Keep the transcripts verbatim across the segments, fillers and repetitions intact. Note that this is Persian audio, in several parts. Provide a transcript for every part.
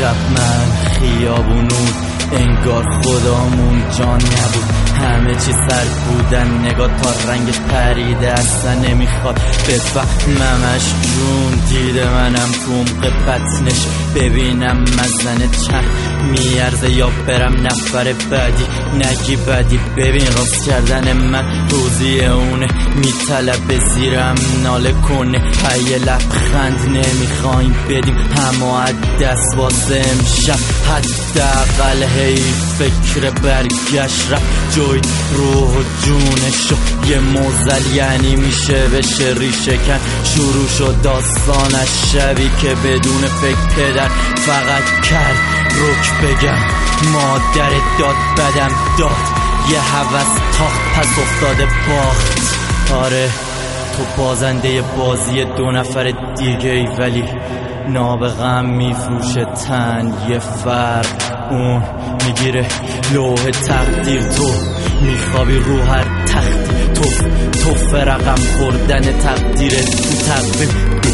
شب من خیابونون انگار خدامون جان نبود، همه چی سر بودن، نگاه تا رنگش پریده اصلا نمیخواد بفهممش جون. دیده منم تو عمق بطنش ببینم مزن چند میارزه یا برم نفر بعدی نگی بدی. ببین راست کردن من توضیح اونه، میطلب زیرم ناله کنه، پای لبخند نمیخوایم بدیم همه دست واسه امشب. حداقل هی فکر برگشت رفت جوی روح و جونشو یه موزل یعنی میشه بشه ریشه کن. شروع شد داستانش شبی که بدون فکر پدر فقط کرد رک بگم مادر داد بدم داد، یه هوس تاخت پس افتاده باخت. آره تو بازنده بازی دو نفر دیگه ای، ولی نابغم میفروشه تن یه فرق. اون میگیره لوح تقدیر، تو میخوابی رو هر تخت. تو تو فرقم خوردن تقدیره تو تقدیر.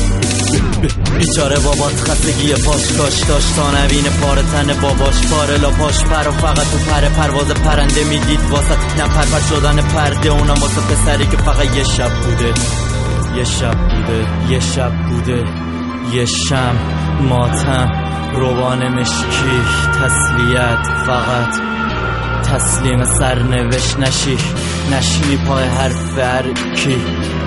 بیچاره بابات خستگی پاش کاش داشت تا نبین پاره تن باباش، پاره لا پاش پر و فقط تو پر پرواز پرنده میدید واسه نپرپر شدن پرده. اونم واسه پسری که فقط یه شب بوده، یه شب بوده، یه شب بوده، یه شم ماتم روان مشکی تسلیت. فقط تسلیم سرنوشت نشی نشینی پای حرف هرکی.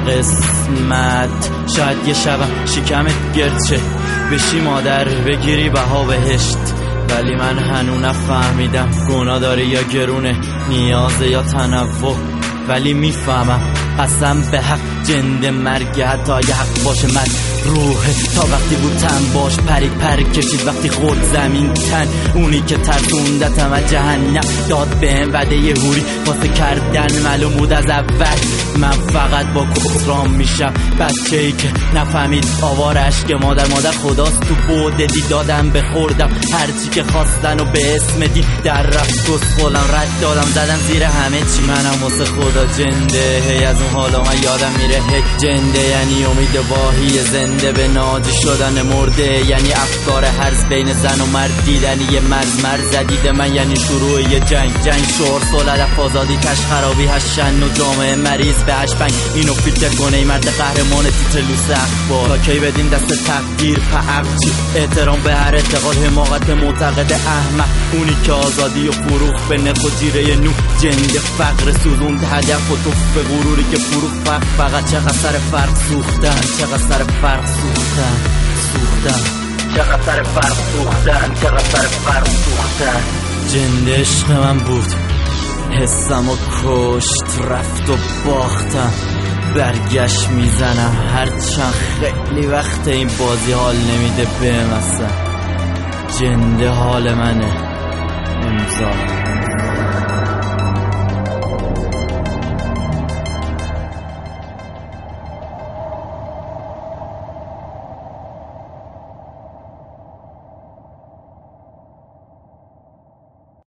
قسمت شاید یه شبم شکمت گرچه بشی مادر بگیری بها بهشت، ولی من هنو نفهمیدم گناه داره یا گرونه، نیازه یا تنوع. ولی میفهمم قسم به حق جند مرگ حتی اگه حق باشه من روحه. تا وقتی بود تن باش پرید پر کشید وقتی خورد زمین تن، اونی که ترسوندتم از جهنم داد بهم وعده یه هوری واسه کردن معلوم بود از اول. من فقط با کسرام میشم بچه ای که نفهمید آوار عشق مادر. مادر خداست تو بوده دی دادم بخوردم هرچی که خواستن و به اسم دین در رفت کس خولم رد دادم زدم زیر همه چی. منم واسه خدا جنده هی از اون حالا من یادم میره هی جنده یعنی امید واهی زنده به ناجی شدن مرده، یعنی افکار هرز بین زن و مرد دیدنی یه مرز مرز زدید من، یعنی شروع یه جنگ جنگ شور سولد آزادی کش خرابی هشن و جامعه مریض به هشپنگ. اینو فیلتر کنه ای مرد قهرمان تیتر لوس اخبار تا کی بدین دست تقدیر پعبچی. احترام به هر اعتقاد حماقت معتقد احمق، اونی که آزادی و فروخ به نخ و جیره نو جند فقر سوزوند هدف و توف به غروری که فروخ فقر. فقط چقدر سر فرق سوختن، چقدر سر فرق سوختن سوختن چقدر سر فرق سوختن چقدر سر فرق سوختن. جند عشق من بود حسم و کشت رفت و باختم، برگشت میزنم هرچند خیلی وقت این بازی حال نمیده بهم اصلا. جنده حال منه امضا.